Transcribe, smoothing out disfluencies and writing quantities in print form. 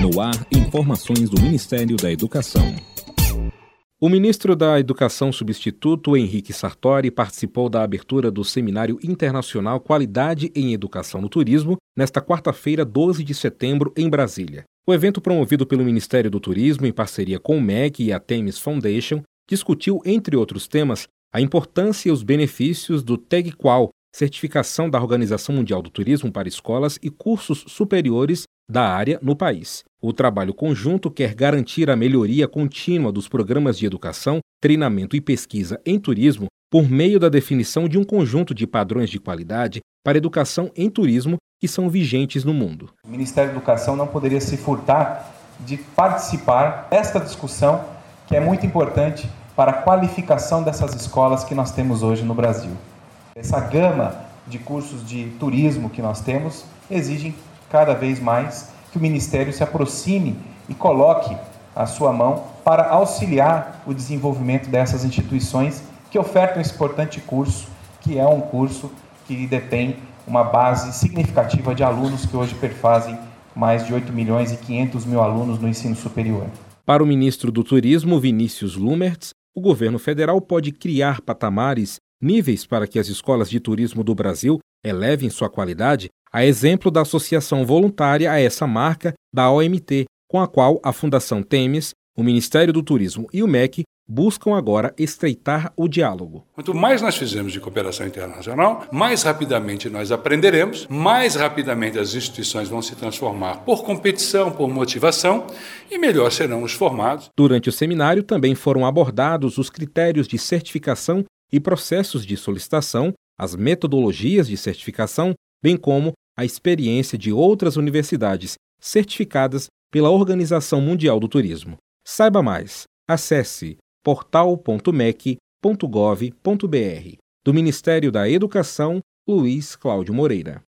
No ar, informações do Ministério da Educação. O ministro da Educação substituto, Henrique Sartori, participou da abertura do Seminário Internacional Qualidade em Educação no Turismo, nesta quarta-feira, 12 de setembro, em Brasília. O evento, promovido pelo Ministério do Turismo em parceria com o MEC e a Themis Foundation, discutiu, entre outros temas, a importância e os benefícios do TEGqual, certificação da Organização Mundial do Turismo para escolas e cursos superiores da área no país. O trabalho conjunto quer garantir a melhoria contínua dos programas de educação, treinamento e pesquisa em turismo por meio da definição de um conjunto de padrões de qualidade para educação em turismo que são vigentes no mundo. O Ministério da Educação não poderia se furtar de participar desta discussão que é muito importante para a qualificação dessas escolas que nós temos hoje no Brasil. Essa gama de cursos de turismo que nós temos exigem cada vez mais que o Ministério se aproxime e coloque a sua mão para auxiliar o desenvolvimento dessas instituições que ofertam esse importante curso, que é um curso que detém uma base significativa de alunos que hoje perfazem mais de 8 milhões e 500 mil alunos no ensino superior. Para o ministro do Turismo, Vinícius Lumertz, o governo federal pode criar patamares, níveis para que as escolas de turismo do Brasil elevem sua qualidade, a exemplo da associação voluntária a essa marca da OMT, com a qual a Fundação Themis, o Ministério do Turismo e o MEC buscam agora estreitar o diálogo. Quanto mais nós fizermos de cooperação internacional, mais rapidamente nós aprenderemos, mais rapidamente as instituições vão se transformar por competição, por motivação, e melhor serão os formados. Durante o seminário também foram abordados os critérios de certificação e processos de solicitação, as metodologias de certificação, bem como a experiência de outras universidades certificadas pela Organização Mundial do Turismo. Saiba mais. Acesse portal.mec.gov.br. Do Ministério da Educação, Luiz Cláudio Moreira.